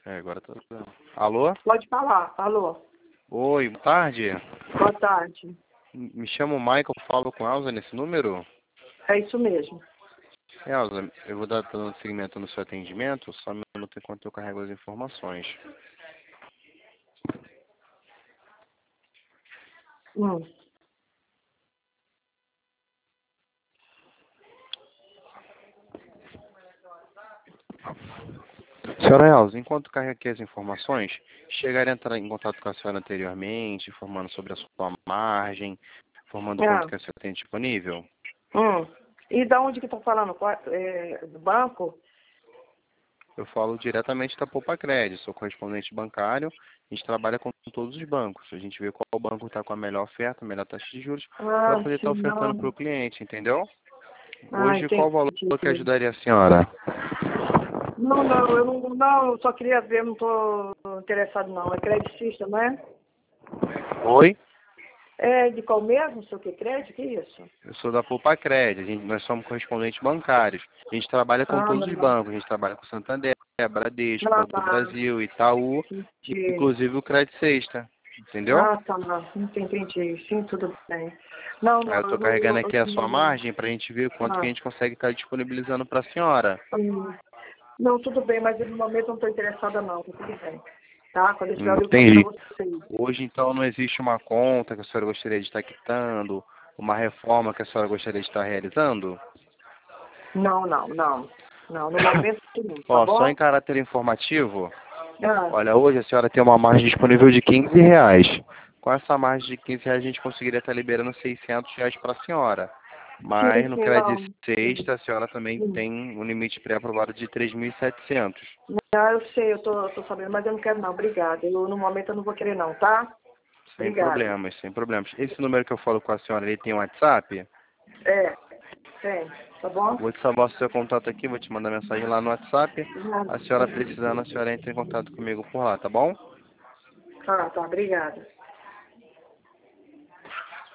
É, agora tá. Alô? Pode falar. Alô. Oi, boa tarde. Boa tarde. Me chamo Michael, falo com Elza nesse número? É isso mesmo. Elza, eu vou dar dando seguimento no seu atendimento, só um minuto enquanto eu carrego as informações. Hum. Senhora Elza, enquanto carrega aqui as informações, chegaria a entrar em contato com a senhora anteriormente, informando sobre a sua margem, informando quanto Ah. que a senhora tem disponível? E da onde que estão falando? Do banco? Eu falo diretamente da Poupa Crédito, sou correspondente bancário, a gente trabalha com todos os bancos, a gente vê qual banco está com a melhor oferta, a melhor taxa de juros, para Ah, poder estar sim, ofertando para não. o cliente, entendeu? Ah, Hoje, qual entendi. o valor que ajudaria a senhora? Não, eu só queria ver, não estou interessado não. É creditista, não é? Oi? É de qual mesmo? Sei o que? Crédito? Que isso? Eu sou da Poupa Crédito, nós somos correspondentes bancários. A gente trabalha com Ah, todos os não. bancos, a gente trabalha com Santander, Bradesco, Ah, Banco do tá. Brasil, Itaú, Entendi. inclusive o Crédito Sexta, entendeu? Ah, tá. Entendi. Sim, tudo bem. Não, Aí eu eu estou não... carregando aqui a sua margem para a gente ver quanto que a Ah, gente consegue estar disponibilizando para a senhora. não, tudo bem, mas no momento eu não estou interessada não, tá tudo bem. Tá? Quando eu tiver eu ligo para Entendi. vocês. Hoje, então, não existe uma conta que a senhora gostaria de estar quitando, uma reforma que a senhora gostaria de estar realizando? Não. Não, no momento não, tá Ó, só em bom? caráter informativo, Ah, olha, hoje a senhora tem uma margem disponível de R$ 15. Com essa margem de R$ 15, a gente conseguiria estar liberando R$ 600 para a senhora. Mas no sim, crédito não. sexta, a senhora também tem um limite pré-aprovado de 3.700. Ah, eu sei, eu tô sabendo, mas eu não quero não, obrigada. No momento eu não vou querer não, tá? Sem Obrigada. problemas, sem problemas. Esse número que eu falo com a senhora, ele tem WhatsApp? É, tem, tá bom? Vou te salvar o seu contato aqui, vou te mandar mensagem lá no WhatsApp. A senhora Ah, precisando, a senhora entra em contato comigo por lá, tá bom? tá, obrigada.